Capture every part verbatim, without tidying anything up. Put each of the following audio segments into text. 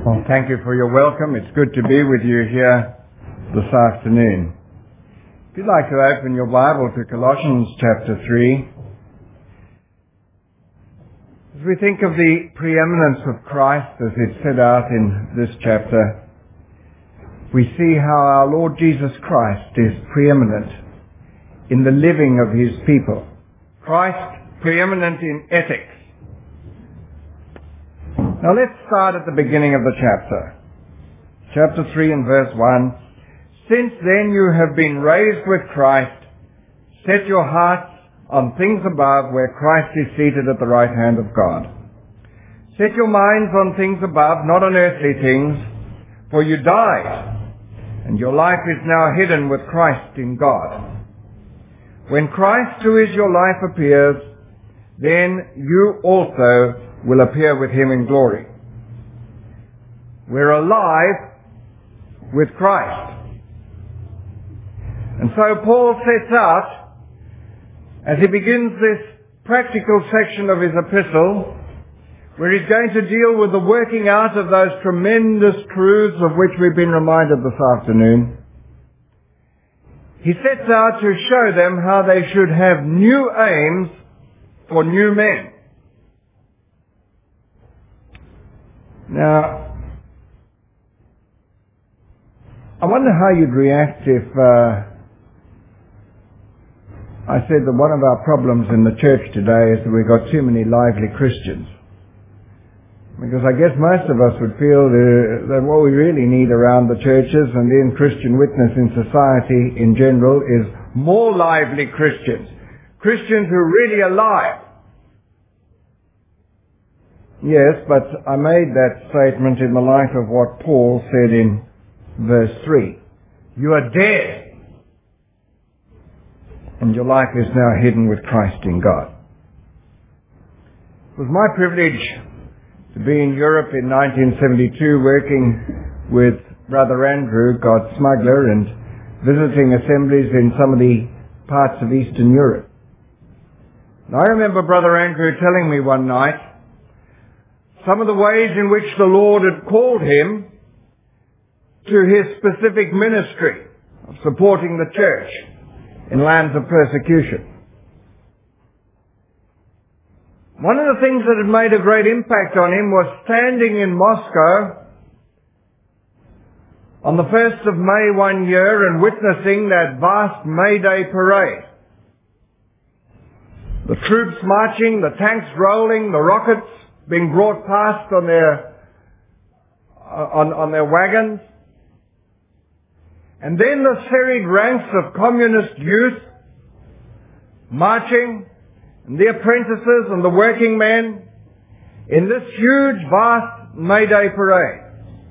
Well, thank you for your welcome. It's good to be with you here this afternoon. If you'd like to open your Bible to Colossians chapter three, as we think of the preeminence of Christ as it's set out in this chapter, we see how our Lord Jesus Christ is preeminent in the living of his people. Christ preeminent in ethics. Now let's start at the beginning of the chapter. Chapter three and verse one. Since then you have been raised with Christ, set your hearts on things above where Christ is seated at the right hand of God. Set your minds on things above, not on earthly things, for you died, and your life is now hidden with Christ in God. When Christ, who is your life, appears, then you also will appear with him in glory. We're alive with Christ. And so Paul sets out, as he begins this practical section of his epistle, where he's going to deal with the working out of those tremendous truths of which we've been reminded this afternoon. He sets out to show them how they should have new aims for new men. Now, I wonder how you'd react if uh, I said that one of our problems in the church today is that we've got too many lively Christians. Because I guess most of us would feel uh, that what we really need around the churches and in Christian witness in society in general is more lively Christians. Christians who are really alive. Yes, but I made that statement in the light of what Paul said in verse three. You are dead, and your life is now hidden with Christ in God. It was my privilege to be in Europe in nineteen seventy-two working with Brother Andrew, God's smuggler, and visiting assemblies in some of the parts of Eastern Europe. And I remember Brother Andrew telling me one night some of the ways in which the Lord had called him to his specific ministry of supporting the church in lands of persecution. One of the things that had made a great impact on him was standing in Moscow on the first of May one year and witnessing that vast May Day parade. The troops marching, the tanks rolling, the rockets being brought past on their on, on their wagons. And then the serried ranks of communist youth marching, and the apprentices and the working men in this huge, vast May Day parade.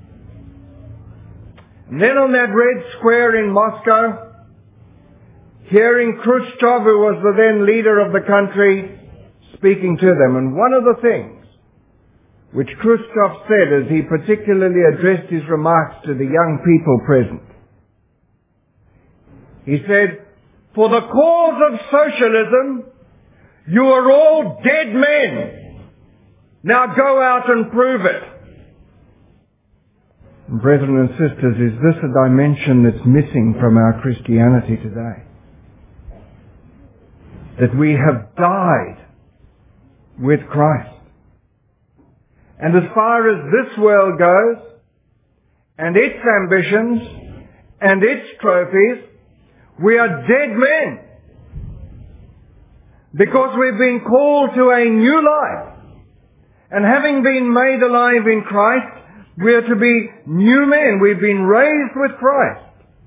And then on that red square in Moscow, hearing Khrushchev, who was the then leader of the country, speaking to them. And one of the things which Khrushchev said as he particularly addressed his remarks to the young people present, he said, for the cause of socialism, you are all dead men. Now go out and prove it. Brethren and sisters, is this a dimension that's missing from our Christianity today? That we have died with Christ. And as far as this world goes, and its ambitions, and its trophies, we are dead men. Because we've been called to a new life. And having been made alive in Christ, we are to be new men. We've been raised with Christ.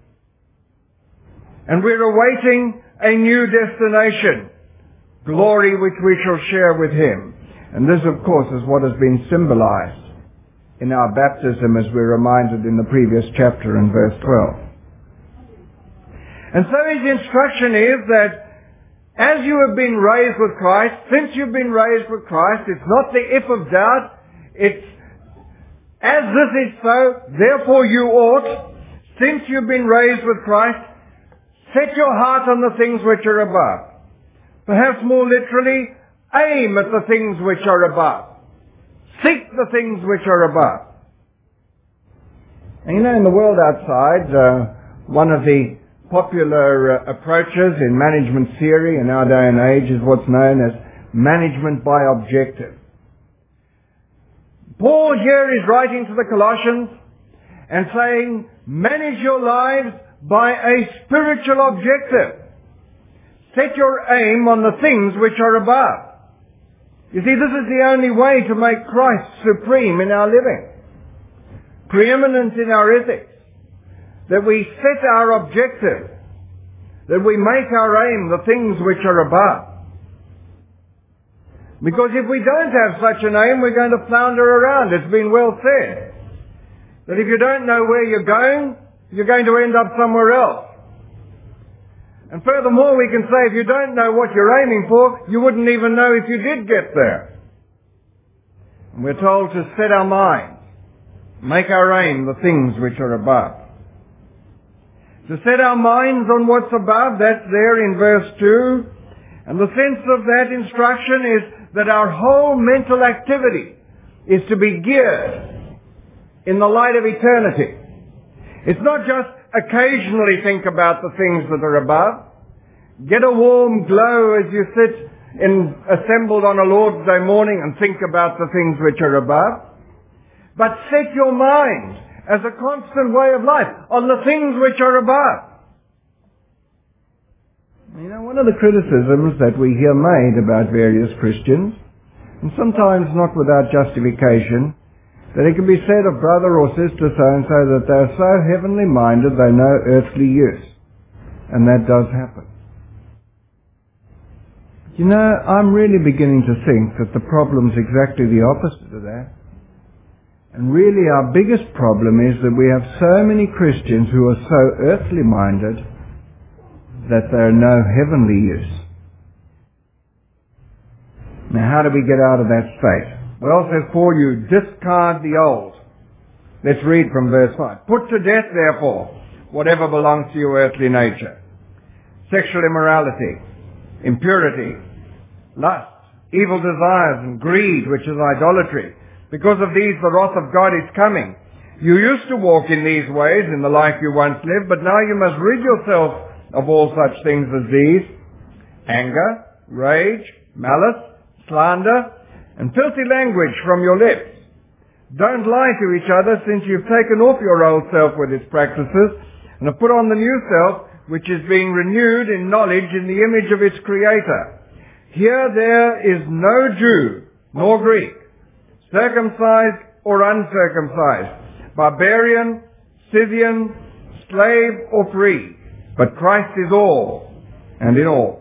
And we're awaiting a new destination. Glory which we shall share with him. And this, of course, is what has been symbolized in our baptism, as we're reminded in the previous chapter in verse twelve. And so his instruction is that as you have been raised with Christ, since you've been raised with Christ, it's not the if of doubt, it's as this is so, therefore you ought, since you've been raised with Christ, set your heart on the things which are above. Perhaps more literally, aim at the things which are above. Seek the things which are above. And you know, in the world outside, uh, one of the popular uh, approaches in management theory in our day and age is what's known as management by objective. Paul here is writing to the Colossians and saying, manage your lives by a spiritual objective. Set your aim on the things which are above. You see, this is the only way to make Christ supreme in our living, preeminent in our ethics, that we set our objective, that we make our aim the things which are above. Because if we don't have such an aim, we're going to flounder around. It's been well said that if you don't know where you're going, you're going to end up somewhere else. And furthermore, we can say if you don't know what you're aiming for, you wouldn't even know if you did get there. And we're told to set our minds, make our aim the things which are above. To set our minds on what's above, that's there in verse two. And the sense of that instruction is that our whole mental activity is to be geared in the light of eternity. It's not just occasionally think about the things that are above. Get a warm glow as you sit in, assembled on a Lord's Day morning and think about the things which are above. But set your mind as a constant way of life on the things which are above. You know, one of the criticisms that we hear made about various Christians, and sometimes not without justification, that it can be said of brother or sister so-and-so that they're so heavenly minded they know earthly use. And that does happen. You know, I'm really beginning to think that the problem's exactly the opposite of that. And really our biggest problem is that we have so many Christians who are so earthly minded that they're no heavenly use. Now how do we get out of that state? Well, says Paul, you discard the old. Let's read from verse five. Put to death, therefore, whatever belongs to your earthly nature. Sexual immorality, impurity, lust, evil desires, and greed, which is idolatry. Because of these, the wrath of God is coming. You used to walk in these ways in the life you once lived, but now you must rid yourself of all such things as these: anger, rage, malice, slander, and filthy language from your lips. Don't lie to each other, since you've taken off your old self with its practices and have put on the new self, which is being renewed in knowledge in the image of its Creator. Here there is no Jew nor Greek, circumcised or uncircumcised, barbarian, Scythian, slave or free, but Christ is all and in all.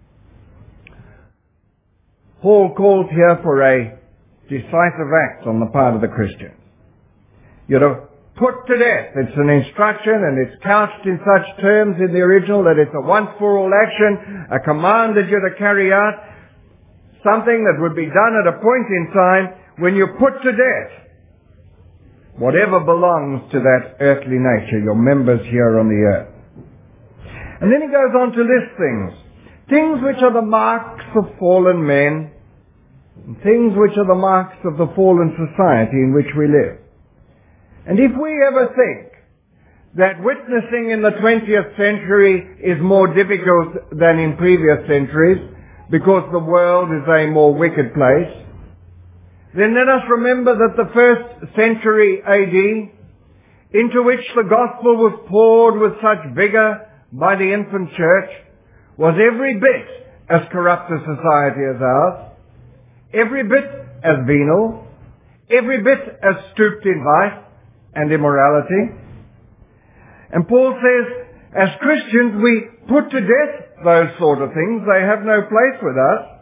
Paul calls here for a decisive act on the part of the Christians. You're to put to death. It's an instruction, and it's couched in such terms in the original that it's a once-for-all action, a command that you're to carry out, something that would be done at a point in time when you put to death whatever belongs to that earthly nature, your members here on the earth. And then he goes on to list things. Things which are the marks of fallen men, and things which are the marks of the fallen society in which we live. And if we ever think that witnessing in the twentieth century is more difficult than in previous centuries because the world is a more wicked place, then let us remember that the first century A D, into which the gospel was poured with such vigor by the infant church, was every bit as corrupt a society as ours, every bit as venal, every bit as stooped in vice and immorality. And Paul says, as Christians, we put to death those sort of things. They have no place with us.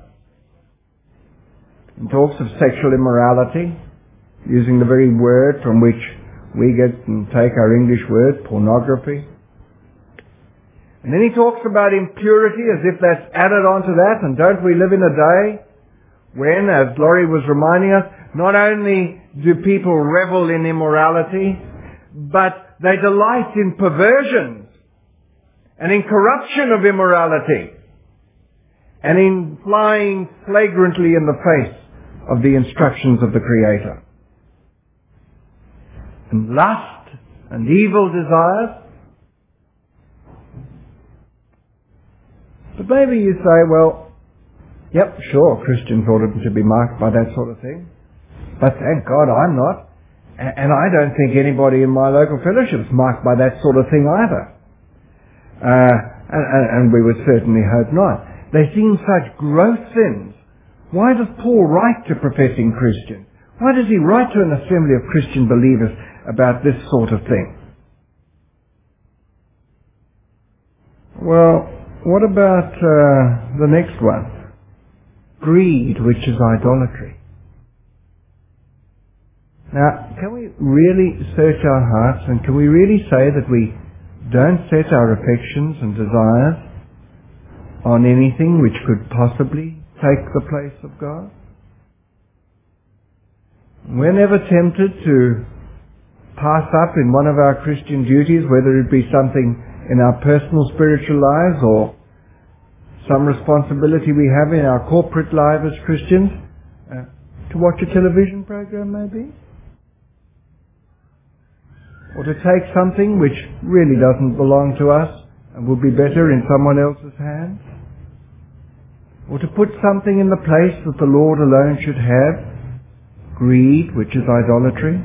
He talks of sexual immorality, using the very word from which we get and take our English word, pornography. And then he talks about impurity as if that's added on to that. And don't we live in a day when, as Laurie was reminding us, not only do people revel in immorality, but they delight in perversions and in corruption of immorality and in flying flagrantly in the face of the instructions of the Creator. And lust and evil desires. But maybe you say, well, yep, sure, Christians ought to be marked by that sort of thing. But thank God I'm not. And I don't think anybody in my local fellowship is marked by that sort of thing either. Uh, and, and we would certainly hope not. They seem such gross sins. Why does Paul write to professing Christians? Why does he write to an assembly of Christian believers about this sort of thing? Well, what about uh, the next one? Greed, which is idolatry. Now, can we really search our hearts, and can we really say that we don't set our affections and desires on anything which could possibly take the place of God? We're never tempted to pass up in one of our Christian duties, whether it be something in our personal spiritual lives or some responsibility we have in our corporate life as Christians, uh, to watch a television program maybe? Or to take something which really doesn't belong to us and would be better in someone else's hands? Or to put something in the place that the Lord alone should have? Greed, which is idolatry.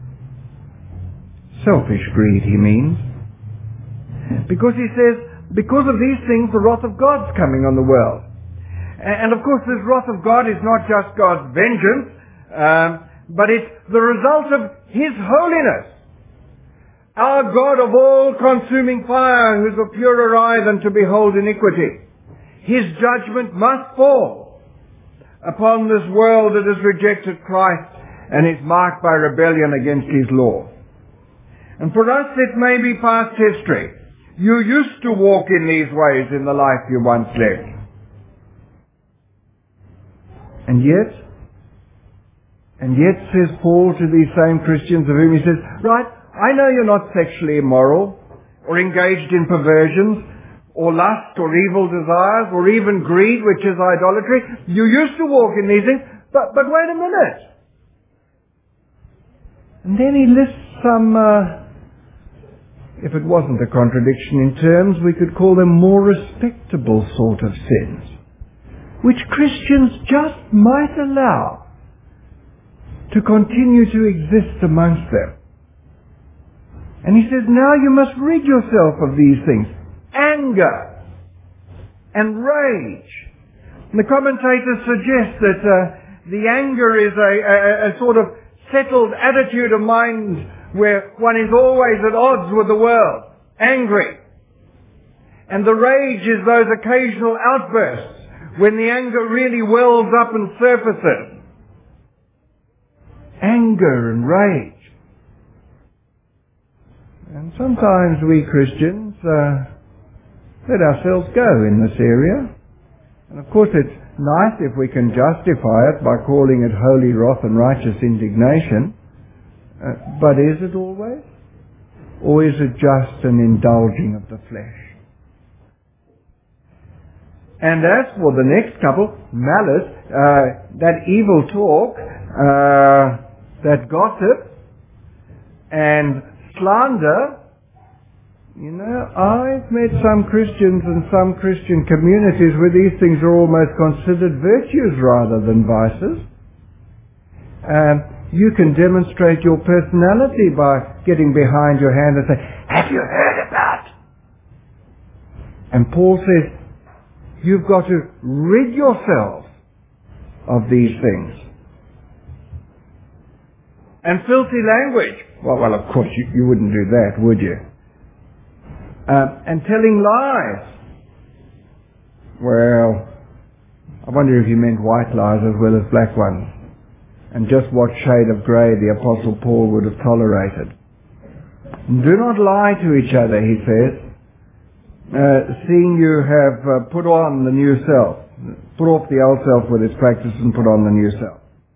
Selfish greed, he means. Because he says, because of these things, the wrath of God's coming on the world. And of course, this wrath of God is not just God's vengeance, um, but it's the result of His holiness. Our God of all consuming fire, who's of purer eye than to behold iniquity. His judgment must fall upon this world that has rejected Christ and is marked by rebellion against His law. And for us it may be past history. You used to walk in these ways in the life you once lived. And yet, and yet, says Paul to these same Christians of whom he says, right, I know you're not sexually immoral, or engaged in perversions, or lust, or evil desires, or even greed, which is idolatry. You used to walk in these things, but, but wait a minute. And then he lists some, uh, if it wasn't a contradiction in terms, we could call them more respectable sort of sins, which Christians just might allow to continue to exist amongst them. And he says, now you must rid yourself of these things. Anger and rage. And the commentators suggest that uh, the anger is a, a, a sort of settled attitude of mind where one is always at odds with the world, angry. And the rage is those occasional outbursts when the anger really wells up and surfaces. Anger and rage. And sometimes we Christians uh, let ourselves go in this area. And of course it's nice if we can justify it by calling it holy wrath and righteous indignation. Uh, but is it always? Or is it just an indulging of the flesh? And as for the next couple, malice, uh, that evil talk, uh, that gossip, and slander, you know, I've met some Christians and some Christian communities where these things are almost considered virtues rather than vices. Um, you can demonstrate your personality by getting behind your hand and say, have you heard about? And Paul says, you've got to rid yourself of these things. And filthy language. Well, well, of course, you, you wouldn't do that, would you? Uh, and telling lies. Well, I wonder if you meant white lies as well as black ones. And just what shade of grey the Apostle Paul would have tolerated. Do not lie to each other, he says, uh, seeing you have uh, put on the new self. Put off the old self with its practices and put on the new self.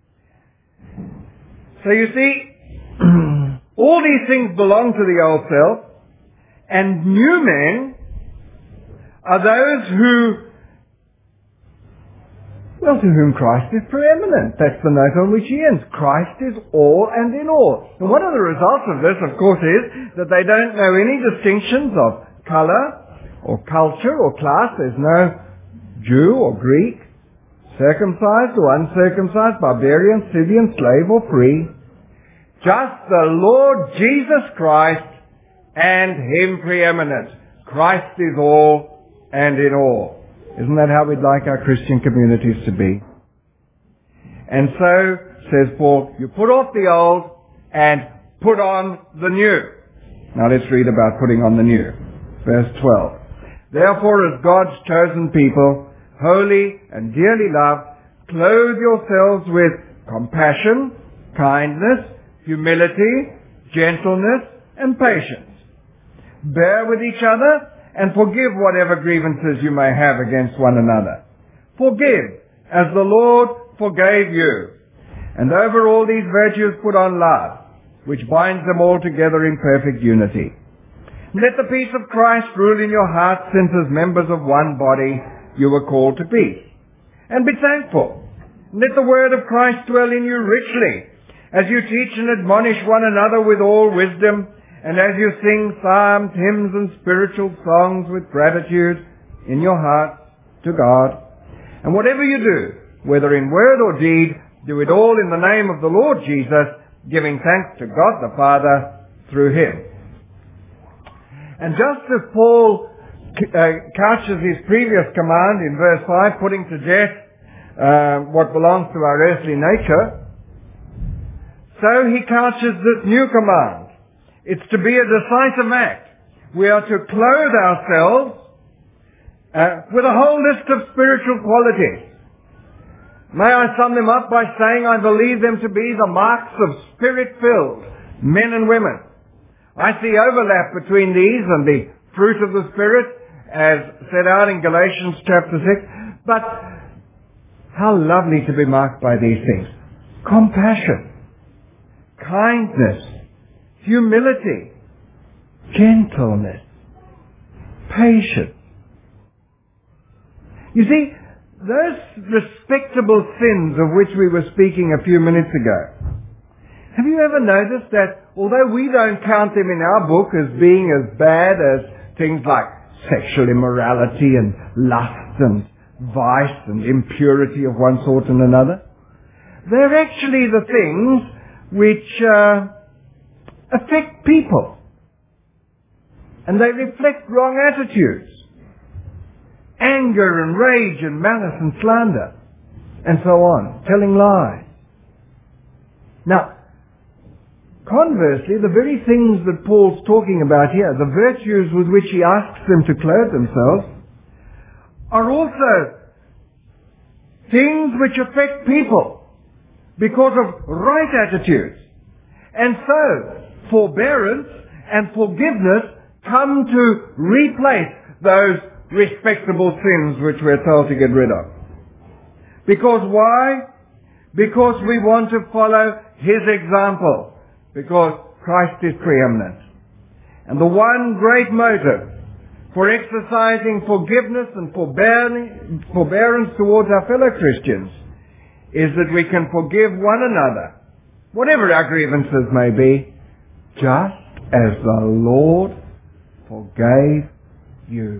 So you see, all these things belong to the old self, and new men are those who, Well, to whom Christ is preeminent. That's the note on which he ends. Christ is all and in all. And one of the results of this, of course, is that they don't know any distinctions of color or culture or class. There's no Jew or Greek, circumcised or uncircumcised, barbarian, Scythian, slave or free. Just the Lord Jesus Christ and him preeminent. Christ is all and in all. Isn't that how we'd like our Christian communities to be? And so, says Paul, you put off the old and put on the new. Now let's read about putting on the new. Verse twelve. Therefore, as God's chosen people, holy and dearly loved, clothe yourselves with compassion, kindness, humility, gentleness, and patience. Bear with each other and forgive whatever grievances you may have against one another. Forgive as the Lord forgave you. And over all these virtues put on love, which binds them all together in perfect unity. Let the peace of Christ rule in your hearts, since as members of one body you were called to peace. And be thankful. Let the word of Christ dwell in you richly, as you teach and admonish one another with all wisdom, and as you sing psalms, hymns, and spiritual songs with gratitude in your heart to God. And whatever you do, whether in word or deed, do it all in the name of the Lord Jesus, giving thanks to God the Father through him. And just as Paul uh, couches his previous command in verse five, putting to death uh, what belongs to our earthly nature, so he couches this new command. It's to be a decisive act. We are to clothe ourselves uh, with a whole list of spiritual qualities. May I sum them up by saying I believe them to be the marks of Spirit-filled men and women. I see overlap between these and the fruit of the Spirit as set out in Galatians chapter six. But how lovely to be marked by these things. Compassion, kindness, humility, gentleness, patience. You see, those respectable sins of which we were speaking a few minutes ago, have you ever noticed that although we don't count them in our book as being as bad as things like sexual immorality and lust and vice and impurity of one sort and another, they're actually the things which uh, affect people. And they reflect wrong attitudes. Anger and rage and malice and slander. And so on. Telling lies. Now, conversely, the very things that Paul's talking about here, the virtues with which he asks them to clothe themselves, are also things which affect people because of right attitudes. And so, forbearance and forgiveness come to replace those respectable sins which we're told to get rid of. Because why? Because we want to follow his example. Because Christ is preeminent. And the one great motive for exercising forgiveness and forbearance towards our fellow Christians is that we can forgive one another, whatever our grievances may be, just as the Lord forgave you.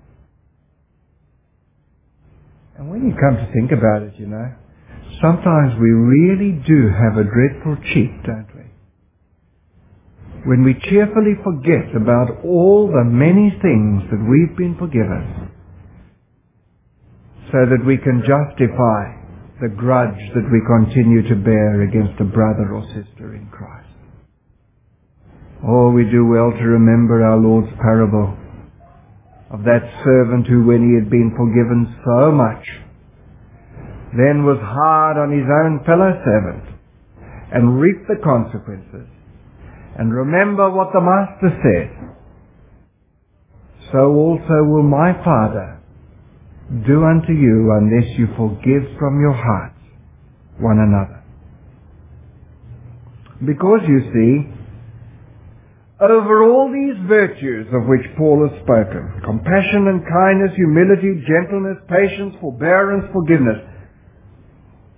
And when you come to think about it, you know, sometimes we really do have a dreadful cheat, don't we? When we cheerfully forget about all the many things that we've been forgiven, so that we can justify the grudge that we continue to bear against a brother or sister in Christ. Oh, we do well to remember our Lord's parable of that servant who, when he had been forgiven so much, then was hard on his own fellow servant and reaped the consequences. And remember what the Master said, so also will my Father do unto you unless you forgive from your hearts one another. Because, you see, over all these virtues of which Paul has spoken, compassion and kindness, humility, gentleness, patience, forbearance, forgiveness,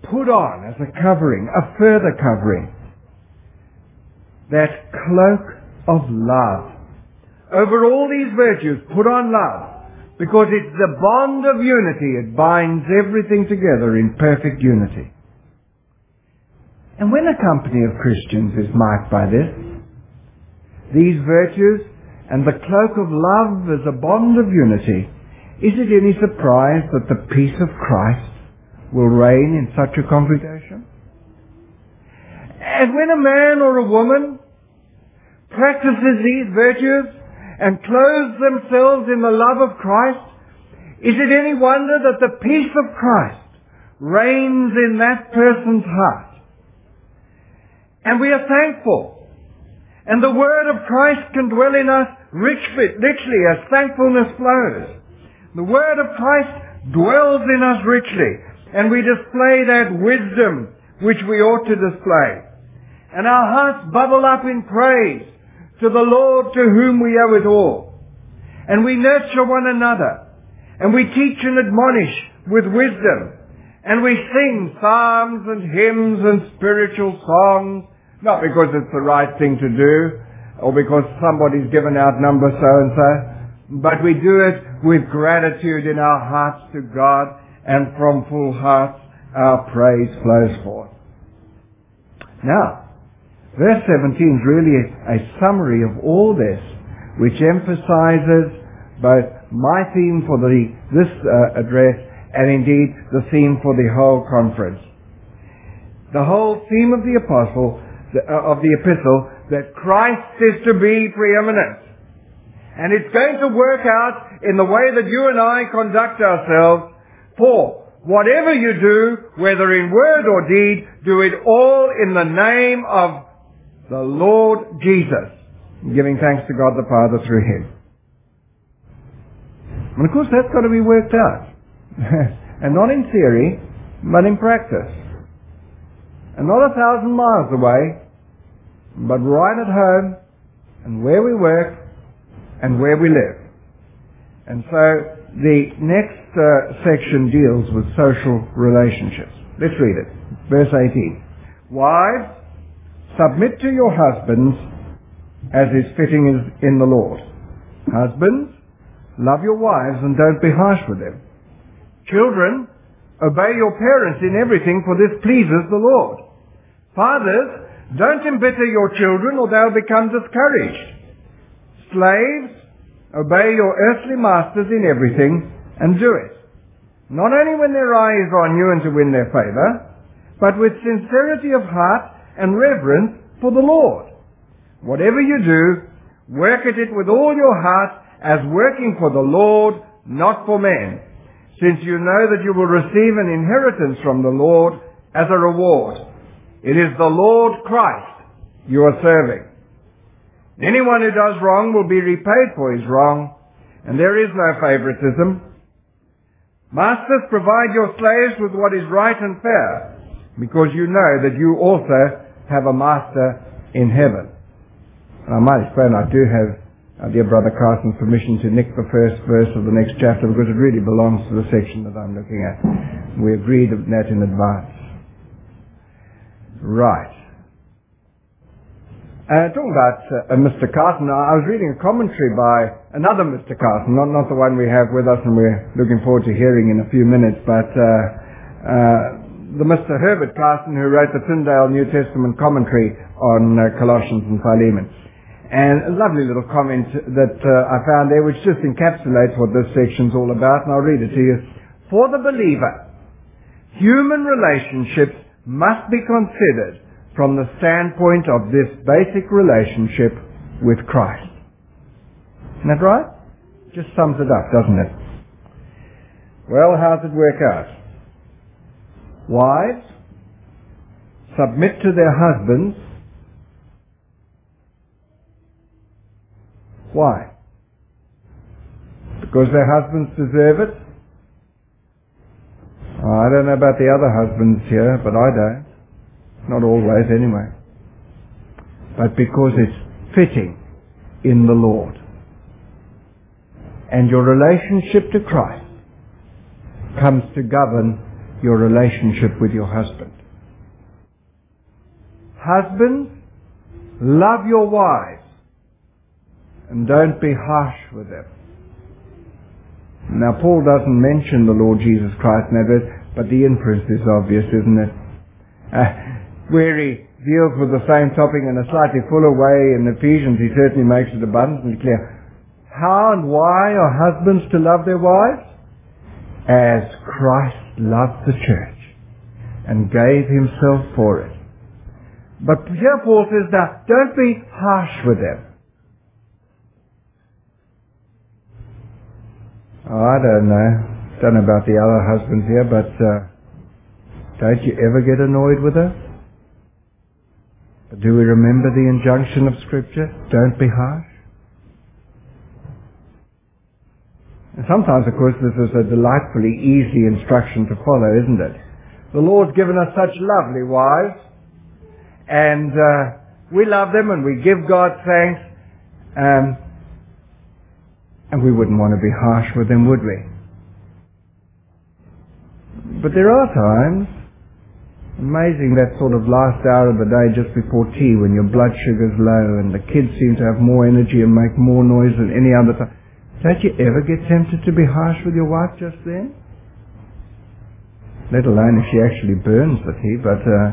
put on as a covering, a further covering, that cloak of love. Over all these virtues, put on love, because it's the bond of unity. It binds everything together in perfect unity. And when a company of Christians is marked by this, these virtues and the cloak of love as a bond of unity, is it any surprise that the peace of Christ will reign in such a congregation? And when a man or a woman practices these virtues and clothes themselves in the love of Christ, is it any wonder that the peace of Christ reigns in that person's heart? And we are thankful. And the word of Christ can dwell in us richly, richly as thankfulness flows. The word of Christ dwells in us richly, and we display that wisdom which we ought to display. And our hearts bubble up in praise to the Lord to whom we owe it all. And we nurture one another, and we teach and admonish with wisdom, and we sing psalms and hymns and spiritual songs, not because it's the right thing to do, or because somebody's given out number so-and-so, but we do it with gratitude in our hearts to God, and from full hearts our praise flows forth. Now, verse seventeen is really a, a summary of all this, which emphasizes both my theme for the, this uh, address and indeed the theme for the whole conference. The whole theme of the apostle, the, uh, of the epistle, that Christ is to be preeminent. And it's going to work out in the way that you and I conduct ourselves. For whatever you do, whether in word or deed, do it all in the name of the Lord Jesus, giving thanks to God the Father through Him. And of course that's got to be worked out. And not in theory, but in practice. And not a thousand miles away, but right at home, and where we work, and where we live. And so the next uh, section deals with social relationships. Let's read it. Verse eighteen. Wives, submit to your husbands as is fitting in the Lord. Husbands, love your wives and don't be harsh with them. Children, obey your parents in everything, for this pleases the Lord. Fathers, don't embitter your children or they'll become discouraged. Slaves, obey your earthly masters in everything and do it, not only when their eye is on you and to win their favor, but with sincerity of heart and reverence for the Lord. Whatever you do, work at it with all your heart as working for the Lord, not for men, since you know that you will receive an inheritance from the Lord as a reward. It is the Lord Christ you are serving. Anyone who does wrong will be repaid for his wrong, and there is no favoritism. Masters, provide your slaves with what is right and fair, because you know that you also have a master in heaven. And I might explain, I do have our dear brother Carson's permission to nick the first verse of the next chapter, because it really belongs to the section that I'm looking at. We agreed on that in advance. Right. Uh, talking about uh, uh, Mister Carson, I was reading a commentary by another Mister Carson, not, not the one we have with us and we're looking forward to hearing in a few minutes, but uh, uh, the Mister Herbert Carson who wrote the Tyndale New Testament commentary on uh, Colossians and Philemon. And a lovely little comment that uh, I found there which just encapsulates what this section's all about, and I'll read it to you. For the believer, human relationships must be considered from the standpoint of this basic relationship with Christ. Isn't that right? Just sums it up, doesn't it? Well, how does it work out? Wives, submit to their husbands. Why? Because their husbands deserve it? Oh, I don't know about the other husbands here, but I don't. Not always, anyway. But because it's fitting in the Lord. And your relationship to Christ comes to govern your relationship with your husband. Husbands, love your wives and don't be harsh with them. Now, Paul doesn't mention the Lord Jesus Christ in that verse, but the inference is obvious, isn't it? Uh, where he deals with the same topic in a slightly fuller way in Ephesians, he certainly makes it abundantly clear. How and why are husbands to love their wives? As Christ loved the church and gave himself for it. But here Paul says, now, don't be harsh with them. Oh, I don't know. Don't know about the other husbands here, but uh, don't you ever get annoyed with her? But do we remember the injunction of Scripture? Don't be harsh. And sometimes, of course, this is a delightfully easy instruction to follow, isn't it? The Lord's given us such lovely wives, and uh, we love them and we give God thanks, um, and we wouldn't want to be harsh with them, would we? But there are times, amazing that sort of last hour of the day just before tea when your blood sugar's low and the kids seem to have more energy and make more noise than any other time. Don't you ever get tempted to be harsh with your wife just then? Let alone if she actually burns the tea, but uh,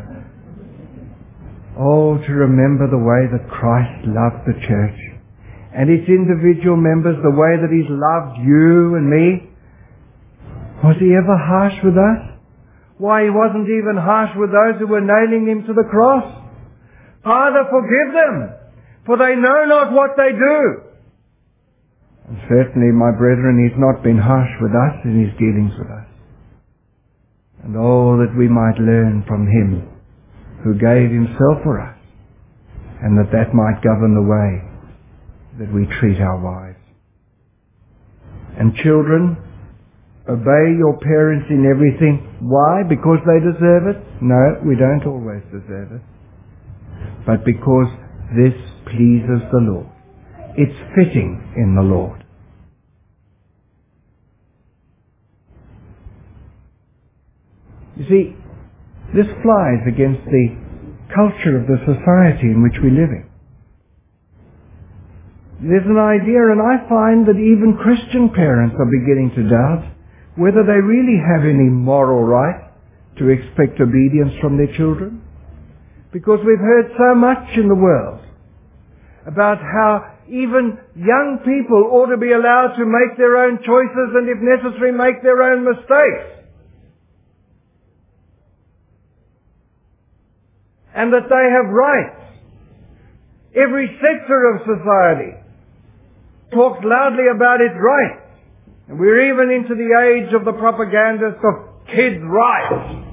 oh, to remember the way that Christ loved the church and its individual members, the way that he's loved you and me. Was he ever harsh with us? Why, he wasn't even harsh with those who were nailing him to the cross. Father, forgive them, for they know not what they do. And certainly, my brethren, he's not been harsh with us in his dealings with us. And all that we might learn from him who gave himself for us, and that that might govern the way that we treat our wives. And children, obey your parents in everything. Why? Because they deserve it? No, we don't always deserve it. But because this pleases the Lord. It's fitting in the Lord. You see, this flies against the culture of the society in which we live in. There's an idea, and I find that even Christian parents are beginning to doubt whether they really have any moral right to expect obedience from their children. Because we've heard so much in the world about how even young people ought to be allowed to make their own choices and, if necessary, make their own mistakes. And that they have rights. Every sector of society talks loudly about its rights. And we're even into the age of the propagandists of kids' rights.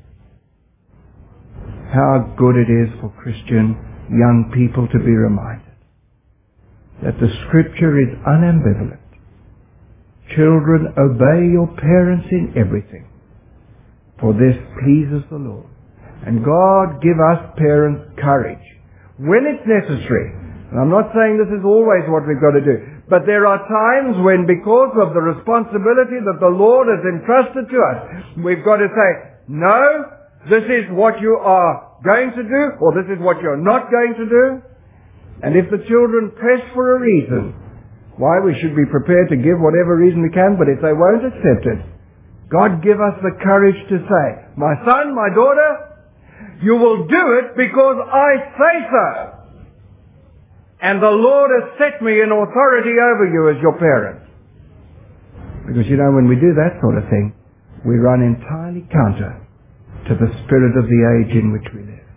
How good it is for Christian young people to be reminded that the Scripture is unambivalent. Children, obey your parents in everything, for this pleases the Lord. And God give us parents courage when it's necessary. And I'm not saying this is always what we've got to do, but there are times when, because of the responsibility that the Lord has entrusted to us, we've got to say, no, this is what you are going to do, or this is what you're not going to do. And if the children press for a reason, why, we should be prepared to give whatever reason we can, but if they won't accept it, God give us the courage to say, my son, my daughter, you will do it because I say so. And the Lord has set me in authority over you as your parent. Because, you know, when we do that sort of thing, we run entirely counter to the spirit of the age in which we live.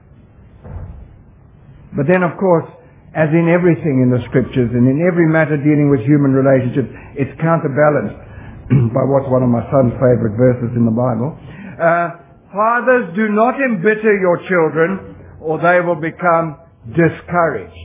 But then, of course, as in everything in the Scriptures and in every matter dealing with human relationships, it's counterbalanced by what's one of my son's favorite verses in the Bible. Uh, Fathers, do not embitter your children, or they will become discouraged.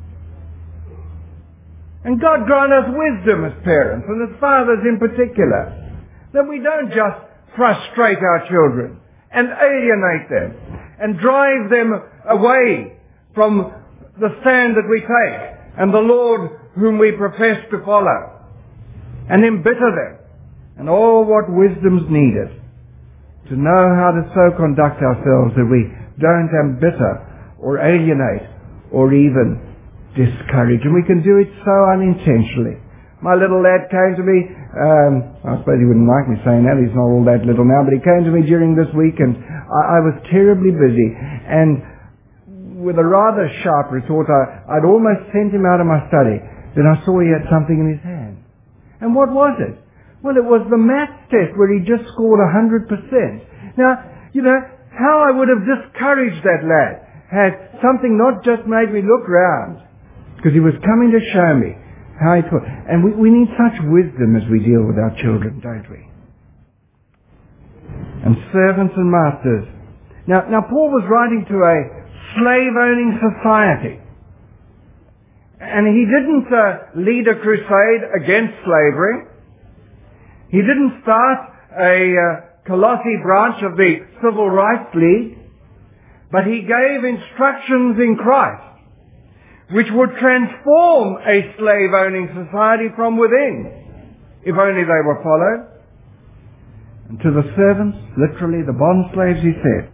And God grant us wisdom as parents, and as fathers in particular, that we don't just frustrate our children and alienate them and drive them away from the stand that we take and the Lord whom we profess to follow, and embitter them. And oh, what wisdom's needed to know how to so conduct ourselves that we don't embitter or alienate or even discourage. And we can do it so unintentionally. My little lad came to me, um, I suppose he wouldn't like me saying that, he's not all that little now, but he came to me during this week and I, I was terribly busy. And with a rather sharp retort, I, I'd almost sent him out of my study. Then I saw he had something in his hand. And what was it? Well, it was the maths test where he just scored one hundred percent. Now, you know, how I would have discouraged that lad had something not just made me look round, because he was coming to show me how he taught. And we, we need such wisdom as we deal with our children, don't we? And servants and masters. Now, now Paul was writing to a slave-owning society. And he didn't uh, lead a crusade against slavery. He didn't start a uh, Colossae branch of the Civil Rights League. But he gave instructions in Christ which would transform a slave-owning society from within, if only they were followed. And to the servants, literally the bond slaves, he said,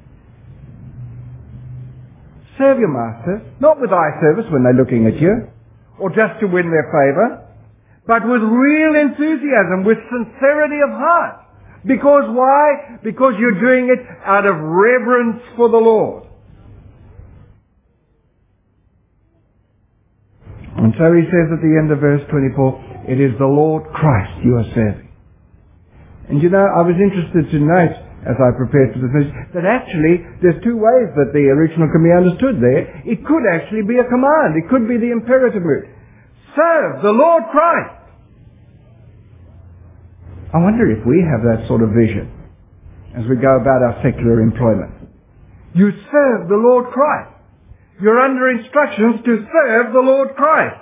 serve your masters, not with eye service when they're looking at you, or just to win their favor, but with real enthusiasm, with sincerity of heart. Because why? Because you're doing it out of reverence for the Lord. And so he says at the end of verse twenty-four, it is the Lord Christ you are serving. And you know, I was interested to note, as I prepared for this message, that actually there's two ways that the original can be understood there. It could actually be a command. It could be the imperative mood. Serve the Lord Christ. I wonder if we have that sort of vision as we go about our secular employment. You serve the Lord Christ. You're under instructions to serve the Lord Christ.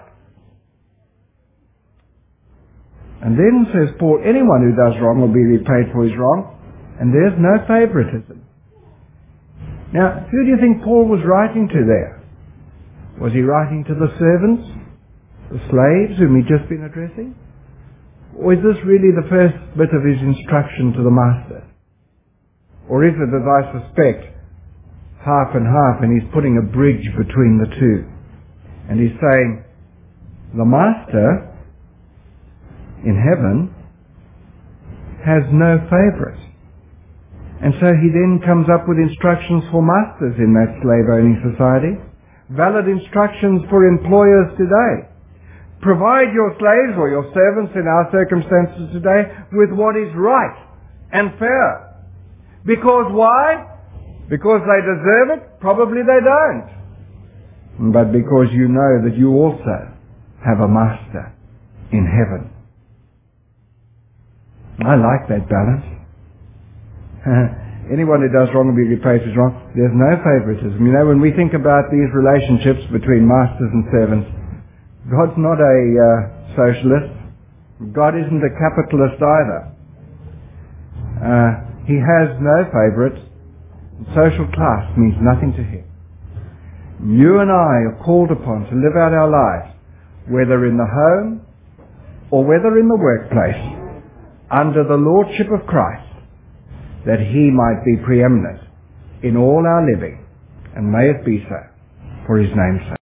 And then says Paul, anyone who does wrong will be repaid for his wrong, and there's no favoritism. Now, who do you think Paul was writing to there? Was he writing to the servants, the slaves whom he'd just been addressing? Or is this really the first bit of his instruction to the master? Or is it, as I suspect, half and half, and he's putting a bridge between the two? And he's saying, the master in heaven has no favourite. And so he then comes up with instructions for masters in that slave-owning society. Valid instructions for employers today. Provide your slaves or your servants in our circumstances today with what is right and fair. Because why? Because they deserve it? Probably they don't. But because you know that you also have a master in heaven. I like that balance. Anyone who does wrong will be repaid for wrong. There's no favoritism. You know, when we think about these relationships between masters and servants, God's not a uh, socialist. God isn't a capitalist either. Uh, he has no favorites. Social class means nothing to him. You and I are called upon to live out our lives, whether in the home or whether in the workplace, under the lordship of Christ, that he might be preeminent in all our living, and may it be so for his name's sake.